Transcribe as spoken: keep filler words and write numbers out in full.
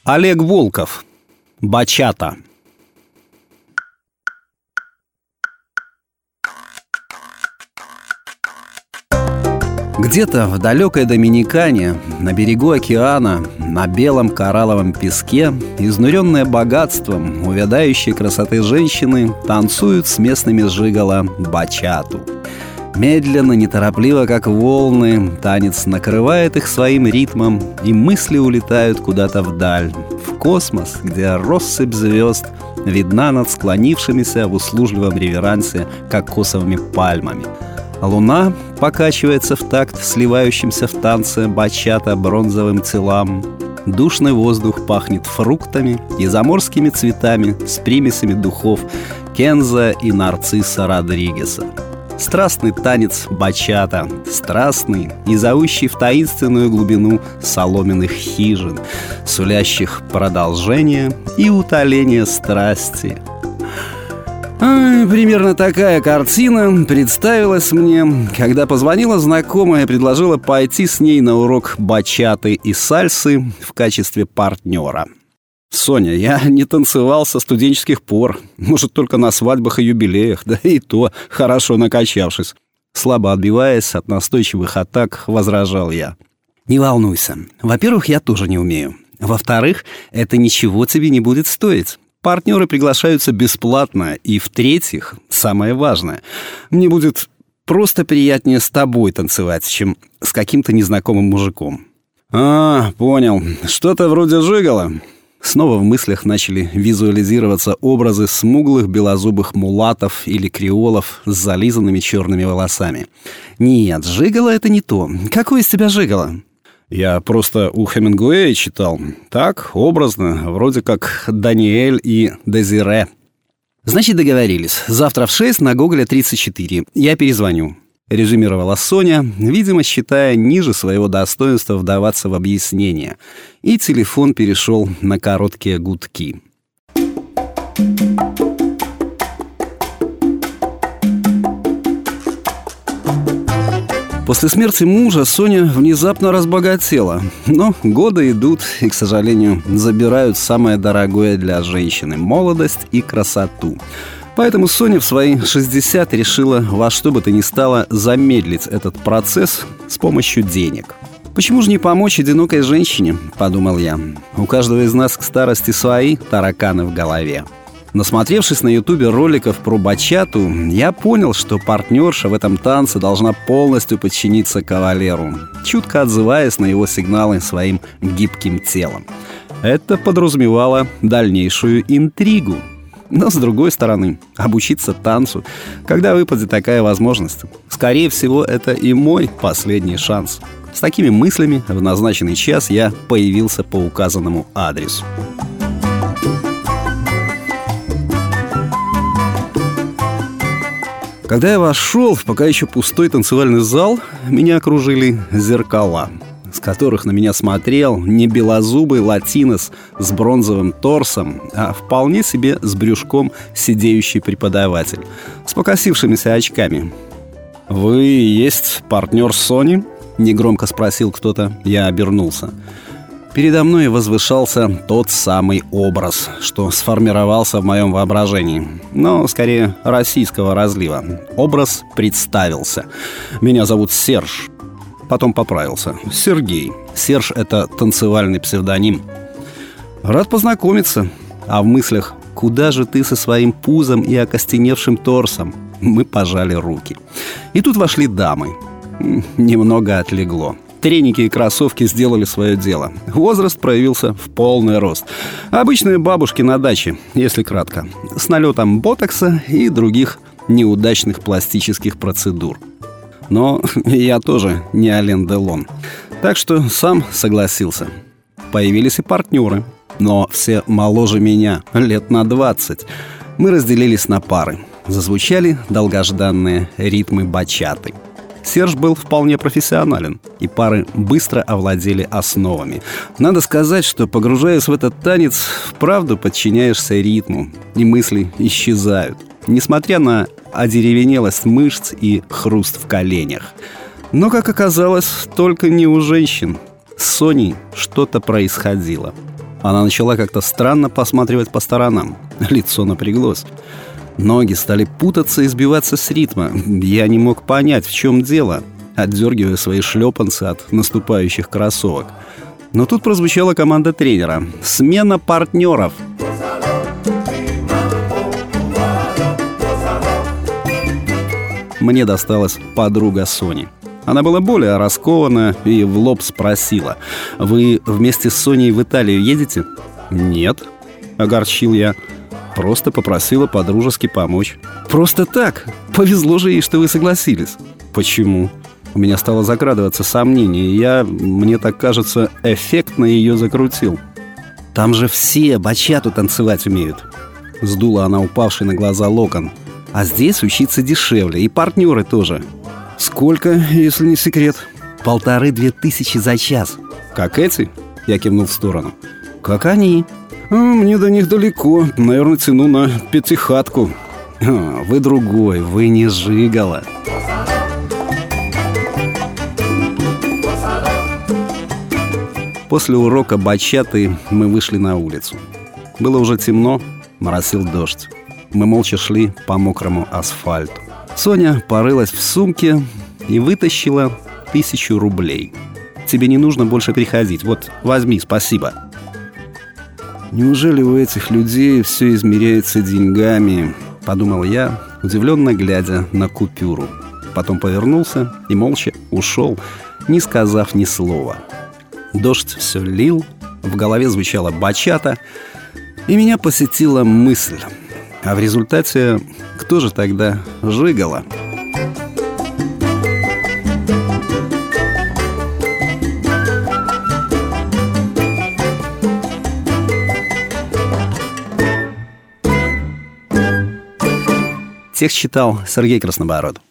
Олег Волков. Бачата. Где-то в далекой Доминикане, на берегу океана, на белом коралловом песке, изнуренные богатством, увядающей красоты женщины танцуют с местными жиголо бачату. Медленно, неторопливо, как волны, танец накрывает их своим ритмом, и мысли улетают куда-то вдаль, в космос, где россыпь звезд видна над склонившимися в услужливом реверансе кокосовыми пальмами. Луна покачивается в такт сливающимся в танце бачата бронзовым телам. Душный воздух пахнет фруктами и заморскими цветами с примесями духов Кенза и нарцисса Родригеса. Страстный танец бачата, страстный и зовущий в таинственную глубину соломенных хижин, сулящих продолжение и утоление страсти. Ай, примерно такая картина представилась мне, когда позвонила знакомая и предложила пойти с ней на урок бачаты и сальсы в качестве партнера. «Соня, я не танцевал со студенческих пор. Может, только на свадьбах и юбилеях, да и то хорошо накачавшись». Слабо отбиваясь от настойчивых атак, возражал я. «Не волнуйся. Во-первых, я тоже не умею. Во-вторых, это ничего тебе не будет стоить. Партнеры приглашаются бесплатно. И в-третьих, самое важное, мне будет просто приятнее с тобой танцевать, чем с каким-то незнакомым мужиком». «А, понял. Что-то вроде жиголо». Снова в мыслях начали визуализироваться образы смуглых белозубых мулатов или креолов с зализанными черными волосами. «Нет, жиголо — это не то. Какой из тебя жиголо?» «Я просто у Хемингуэя читал. Так, образно, вроде как Даниэль и Дезире». «Значит, договорились. Завтра в шесть на Гоголя тридцать четыре. Я перезвоню», — резюмировала Соня, видимо, считая ниже своего достоинства вдаваться в объяснения. И телефон перешел на короткие гудки. После смерти мужа Соня внезапно разбогатела. Но годы идут и, к сожалению, забирают самое дорогое для женщины — молодость и красоту. Поэтому Соня в свои шестьдесят решила во что бы то ни стало замедлить этот процесс с помощью денег. «Почему же не помочь одинокой женщине?» – подумал я. «У каждого из нас к старости свои тараканы в голове». Насмотревшись на ютубе роликов про бачату, я понял, что партнерша в этом танце должна полностью подчиниться кавалеру, чутко отзываясь на его сигналы своим гибким телом. Это подразумевало дальнейшую интригу. Но, с другой стороны, обучиться танцу, когда выпадет такая возможность, скорее всего, это и мой последний шанс. С такими мыслями в назначенный час я появился по указанному адресу. Когда я вошел в пока еще пустой танцевальный зал, меня окружили зеркала, с которых на меня смотрел не белозубый латинос с бронзовым торсом, а вполне себе с брюшком сидеющий преподаватель с покосившимися очками. «Вы и есть партнер Сони?» — негромко спросил кто-то. Я обернулся. Передо мной возвышался тот самый образ, что сформировался в моем воображении, но скорее российского разлива. Образ представился. «Меня зовут Серж». Потом поправился. «Сергей. Серж — это танцевальный псевдоним». «Рад познакомиться». А в мыслях: «Куда же ты со своим пузом и окостеневшим торсом?» Мы пожали руки. И тут вошли дамы. Немного отлегло. Треники и кроссовки сделали свое дело. Возраст проявился в полный рост. Обычные бабушки на даче, если кратко, с налетом ботокса и других неудачных пластических процедур. Но я тоже не Ален Делон, так что сам согласился. Появились и партнеры, но все моложе меня, лет на двадцать. Мы разделились на пары. Зазвучали долгожданные ритмы бачаты. Серж был вполне профессионален, и пары быстро овладели основами. Надо сказать, что, погружаясь в этот танец, вправду подчиняешься ритму, и мысли исчезают, несмотря на одеревенелость мышц и хруст в коленях. Но, как оказалось, только не у женщин. С Соней что-то происходило. Она начала как-то странно посматривать по сторонам. Лицо напряглось. Ноги стали путаться и сбиваться с ритма. Я не мог понять, в чем дело, отдергивая свои шлепанцы от наступающих кроссовок. Но тут прозвучала команда тренера: «Смена партнеров!» Мне досталась подруга Сони. Она была более раскована и в лоб спросила: «Вы вместе с Соней в Италию едете?» «Нет», — огорчил я. «Просто попросила по-дружески помочь». «Просто так? Повезло же ей, что вы согласились». «Почему?» У меня стало закрадываться сомнение, и я, мне так кажется, эффектно ее закрутил. «Там же все бачату танцевать умеют», — сдула она упавший на глаза локон. «А здесь учиться дешевле, и партнеры тоже». «Сколько, если не секрет?» «Полторы-две тысячи за час». «Как эти?» — я кивнул в сторону. «Как они?» а, «Мне до них далеко. Наверное, цену на пятихатку». а, «Вы другой, вы не жигало». После урока бачаты мы вышли на улицу. Было уже темно, моросил дождь. Мы молча шли по мокрому асфальту. Соня порылась в сумке и вытащила тысячу рублей. «Тебе не нужно больше приходить. Вот, возьми, спасибо». «Неужели у этих людей все измеряется деньгами?» — подумал я, удивленно глядя на купюру. Потом повернулся и молча ушел, не сказав ни слова. Дождь все лил, в голове звучала бачата, и меня посетила мысль: а в результате кто же тогда жигало? Текст читал Сергей Краснобород.